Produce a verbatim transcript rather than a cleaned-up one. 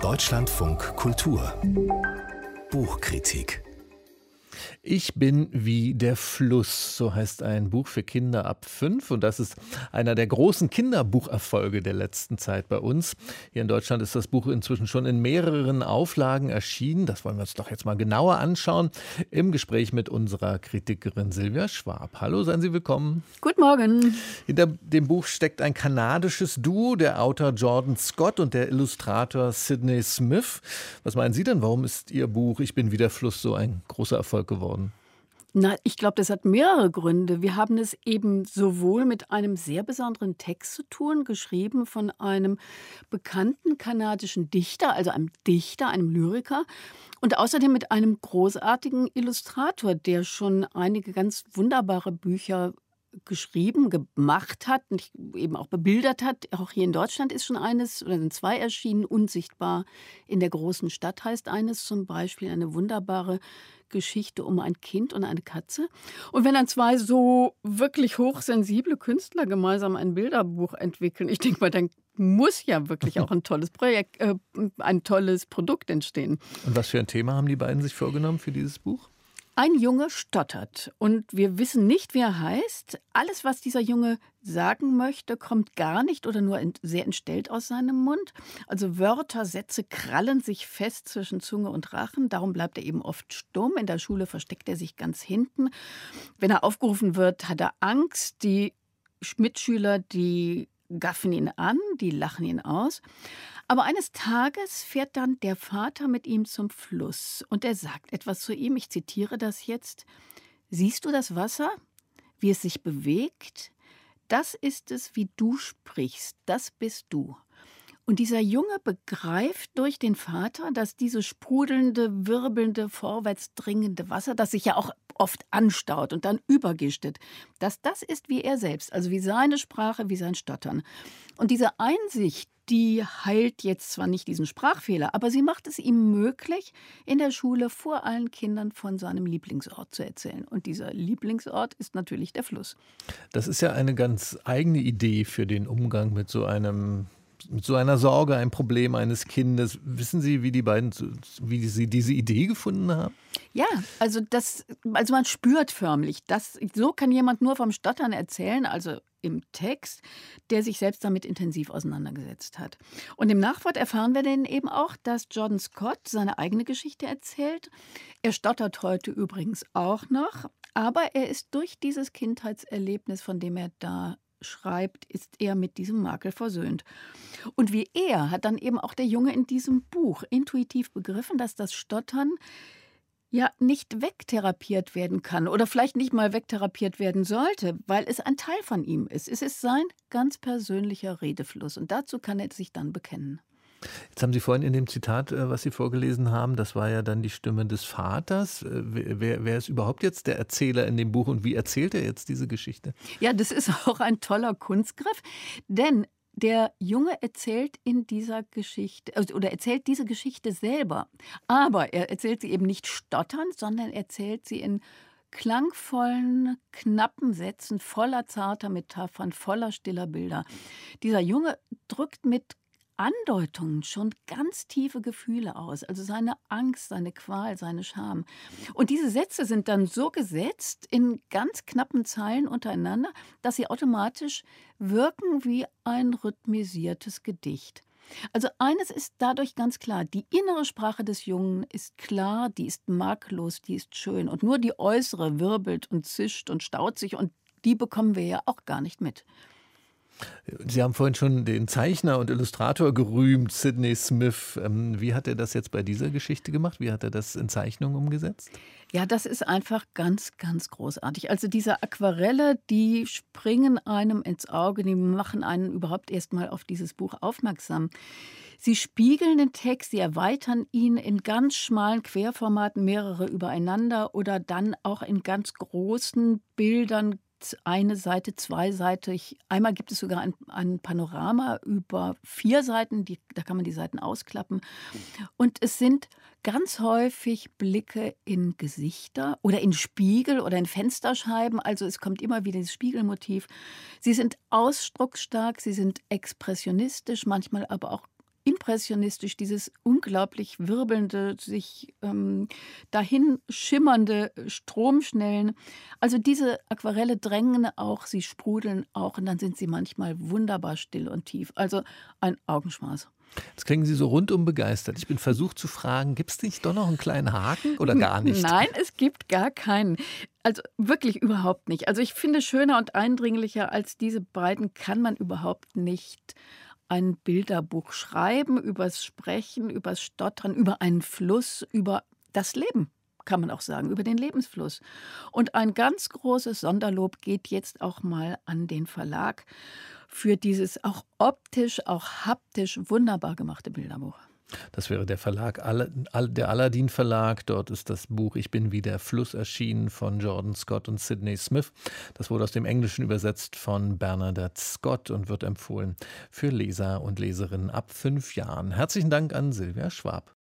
Deutschlandfunk Kultur Buchkritik. Ich bin wie der Fluss, so heißt ein Buch für Kinder ab fünf. Und das ist einer der großen Kinderbucherfolge der letzten Zeit bei uns. Hier in Deutschland ist das Buch inzwischen schon in mehreren Auflagen erschienen. Das wollen wir uns doch jetzt mal genauer anschauen. Im Gespräch mit unserer Kritikerin Silvia Schwab. Hallo, seien Sie willkommen. Guten Morgen. Hinter dem Buch steckt ein kanadisches Duo, der Autor Jordan Scott und der Illustrator Sydney Smith. Was meinen Sie denn, warum ist Ihr Buch Ich bin wie der Fluss so ein großer Erfolg geworden? Na, ich glaube, das hat mehrere Gründe. Wir haben es eben sowohl mit einem sehr besonderen Text zu tun, geschrieben von einem bekannten kanadischen Dichter, also einem Dichter, einem Lyriker, und außerdem mit einem großartigen Illustrator, der schon einige ganz wunderbare Bücher geschrieben, gemacht hat und eben auch bebildert hat. Auch hier in Deutschland ist schon eines oder sind zwei erschienen. Unsichtbar in der großen Stadt heißt eines zum Beispiel, eine wunderbare Geschichte um ein Kind und eine Katze. Und wenn dann zwei so wirklich hochsensible Künstler gemeinsam ein Bilderbuch entwickeln, ich denke mal, dann muss ja wirklich auch ein tolles Projekt, äh, ein tolles Produkt entstehen. Und was für ein Thema haben die beiden sich vorgenommen für dieses Buch? Ein Junge stottert und wir wissen nicht, wie er heißt. Alles, was dieser Junge sagen möchte, kommt gar nicht oder nur sehr entstellt aus seinem Mund. Also Wörter, Sätze krallen sich fest zwischen Zunge und Rachen. Darum bleibt er eben oft stumm. In der Schule versteckt er sich ganz hinten. Wenn er aufgerufen wird, hat er Angst. Die Mitschüler, die gaffen ihn an, die lachen ihn aus. Aber eines Tages fährt dann der Vater mit ihm zum Fluss und er sagt etwas zu ihm, ich zitiere das jetzt: Siehst du das Wasser, wie es sich bewegt? Das ist es, wie du sprichst, das bist du. Und dieser Junge begreift durch den Vater, dass dieses sprudelnde, wirbelnde, vorwärtsdringende Wasser, das sich ja auch oft anstaut und dann übergistet, dass das ist wie er selbst, also wie seine Sprache, wie sein Stottern. Und diese Einsicht, die heilt jetzt zwar nicht diesen Sprachfehler, aber sie macht es ihm möglich, in der Schule vor allen Kindern von seinem Lieblingsort zu erzählen. Und dieser Lieblingsort ist natürlich der Fluss. Das ist ja eine ganz eigene Idee für den Umgang mit so einem mit so einer Sorge, ein Problem eines Kindes. Wissen Sie, wie die beiden, wie sie diese Idee gefunden haben? Ja, also das, also man spürt förmlich, dass so kann jemand nur vom Stottern erzählen, also im Text, der sich selbst damit intensiv auseinandergesetzt hat. Und im Nachwort erfahren wir dann eben auch, dass Jordan Scott seine eigene Geschichte erzählt. Er stottert heute übrigens auch noch, aber er ist durch dieses Kindheitserlebnis, von dem er da schreibt, ist er mit diesem Makel versöhnt. Und wie er hat dann eben auch der Junge in diesem Buch intuitiv begriffen, dass das Stottern ja nicht wegtherapiert werden kann oder vielleicht nicht mal wegtherapiert werden sollte, weil es ein Teil von ihm ist. Es ist sein ganz persönlicher Redefluss und dazu kann er sich dann bekennen. Jetzt haben Sie vorhin in dem Zitat, was Sie vorgelesen haben, das war ja dann die Stimme des Vaters. Wer, wer ist überhaupt jetzt der Erzähler in dem Buch und wie erzählt er jetzt diese Geschichte? Ja, das ist auch ein toller Kunstgriff, denn der Junge erzählt in dieser Geschichte, oder erzählt diese Geschichte selber, aber er erzählt sie eben nicht stotternd, sondern erzählt sie in klangvollen, knappen Sätzen, voller zarter Metaphern, voller stiller Bilder. Dieser Junge drückt mit Andeutungen schon ganz tiefe Gefühle aus, also seine Angst, seine Qual, seine Scham. Und diese Sätze sind dann so gesetzt in ganz knappen Zeilen untereinander, dass sie automatisch wirken wie ein rhythmisiertes Gedicht. Also eines ist dadurch ganz klar, die innere Sprache des Jungen ist klar, die ist makellos, die ist schön und nur die äußere wirbelt und zischt und staut sich und die bekommen wir ja auch gar nicht mit. Sie haben vorhin schon den Zeichner und Illustrator gerühmt, Sydney Smith. Wie hat er das jetzt bei dieser Geschichte gemacht? Wie hat er das in Zeichnungen umgesetzt? Ja, das ist einfach ganz, ganz großartig. Also diese Aquarelle, die springen einem ins Auge, die machen einen überhaupt erst mal auf dieses Buch aufmerksam. Sie spiegeln den Text, sie erweitern ihn in ganz schmalen Querformaten, mehrere übereinander oder dann auch in ganz großen Bildern, eine Seite, zweiseitig. Einmal gibt es sogar ein, ein Panorama über vier Seiten, die, da kann man die Seiten ausklappen. Und es sind ganz häufig Blicke in Gesichter oder in Spiegel oder in Fensterscheiben. Also es kommt immer wieder dieses Spiegelmotiv. Sie sind ausdrucksstark, sie sind expressionistisch, manchmal aber auch impressionistisch, dieses unglaublich wirbelnde, sich ähm, dahin schimmernde Stromschnellen. Also diese Aquarelle drängen auch, sie sprudeln auch und dann sind sie manchmal wunderbar still und tief. Also ein Augenschmaus. Jetzt klingen Sie so rundum begeistert. Ich bin versucht zu fragen, gibt es nicht doch noch einen kleinen Haken oder gar nicht? Nein, es gibt gar keinen. Also wirklich überhaupt nicht. Also ich finde, schöner und eindringlicher als diese beiden kann man überhaupt nicht ein Bilderbuch schreiben, übers Sprechen, übers Stottern, über einen Fluss, über das Leben, kann man auch sagen, über den Lebensfluss. Und ein ganz großes Sonderlob geht jetzt auch mal an den Verlag für dieses auch optisch, auch haptisch wunderbar gemachte Bilderbuch. Das wäre der Verlag, Al- Al- der Aladdin Verlag. Dort ist das Buch Ich bin wie der Fluss erschienen von Jordan Scott und Sydney Smith. Das wurde aus dem Englischen übersetzt von Bernadette Scott und wird empfohlen für Leser und Leserinnen ab fünf Jahren. Herzlichen Dank an Silvia Schwab.